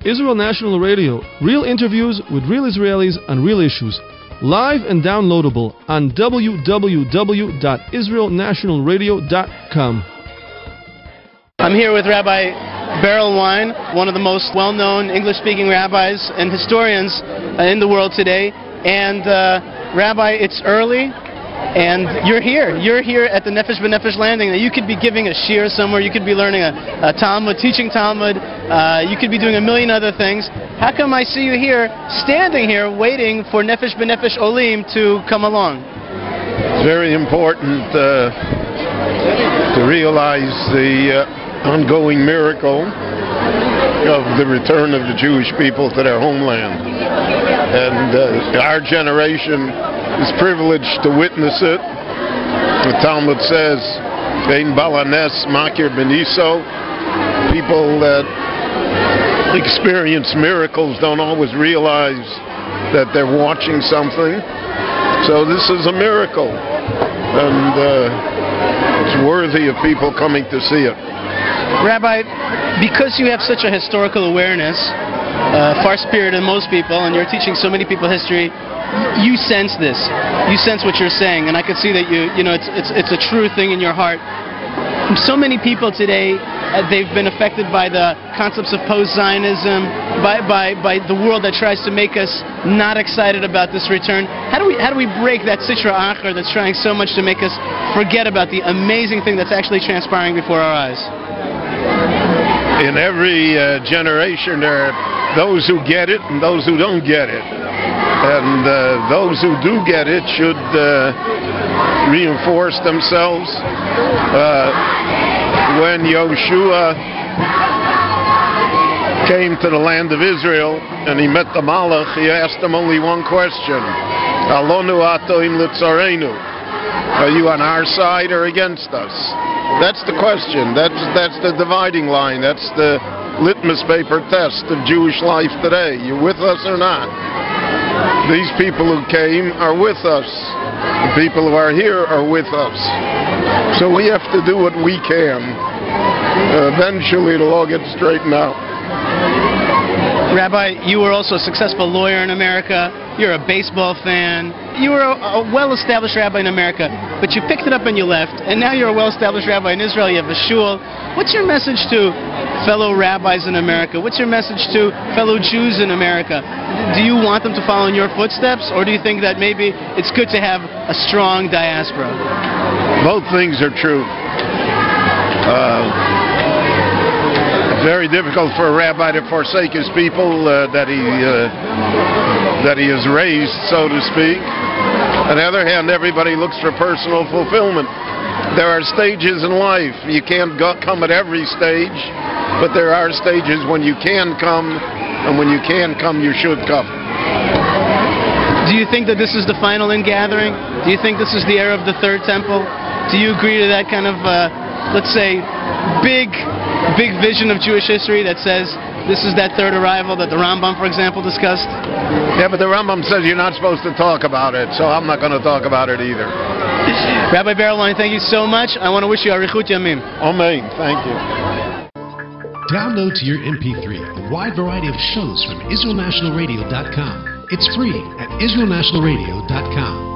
Israel National Radio, real interviews with real Israelis on real issues. Live and downloadable on www.israelnationalradio.com. I'm here with Rabbi Berel Wein, one of the most well-known English-speaking rabbis and historians in the world today. And Rabbi, it's early, and you're here. You're here at the Nefesh B'Nefesh landing. Now, you could be giving a shiur somewhere. You could be learning a Talmud, teaching Talmud. You could be doing a million other things. How come I see you here, standing here, waiting for Nefesh B'Nefesh Olim to come along? It's very important to realize the ongoing miracle of the return of the Jewish people to their homeland. And our generation is privileged to witness it. The Talmud says, Ein balanes makir beniso. People that experience miracles don't always realize that they're watching something. So this is a miracle, and it's worthy of people coming to see it. Rabbi, because you have such a historical awareness, far superior to most people, and you're teaching so many people history, you sense this. You sense what you're saying, and I can see that it's a true thing in your heart. So many people today, they've been affected by the concepts of post-Zionism, by the world that tries to make us not excited about this return. How do we break that sitra achar that's trying so much to make us forget about the amazing thing that's actually transpiring before our eyes? In every generation, there are those who get it and those who don't get it. And those who do get it should reinforce themselves. When Yoshua came to the land of Israel and he met the Malach, he asked him only one question: Alonu atoim litzarenu? Are you on our side or against us? That's the question. That's the dividing line. That's the litmus paper test of Jewish life today. You with us or not? These people who came are with us. The people who are here are with us. So we have to do what we can. Eventually it'll all get straightened out. Rabbi, you were also a successful lawyer in America. You're a baseball fan. You were a well-established rabbi in America, but you picked it up and you left. And now you're a well-established rabbi in Israel. You have a shul. What's your message to fellow rabbis in America? What's your message to fellow Jews in America? Do you want them to follow in your footsteps, or do you think that maybe it's good to have a strong diaspora? Both things are true. Very difficult for a rabbi to forsake his people that he has raised, so to speak. On the other hand, everybody looks for personal fulfillment. There are stages in life. You can't come at every stage, but there are stages when you can come, and when you can come, you should come. Do you think that this is the final ingathering? Do you think this is the era of the Third Temple? Do you agree to that kind of, let's say, big vision of Jewish history that says this is that third arrival that the Rambam, for example, discussed? Yeah, but the Rambam says you're not supposed to talk about it, so I'm not going to talk about it either. Rabbi Berel Wein, thank you so much. I want to wish you Arichut Yamim. Amen. Thank you. Download to your MP3 a wide variety of shows from IsraelNationalRadio.com. It's free at IsraelNationalRadio.com.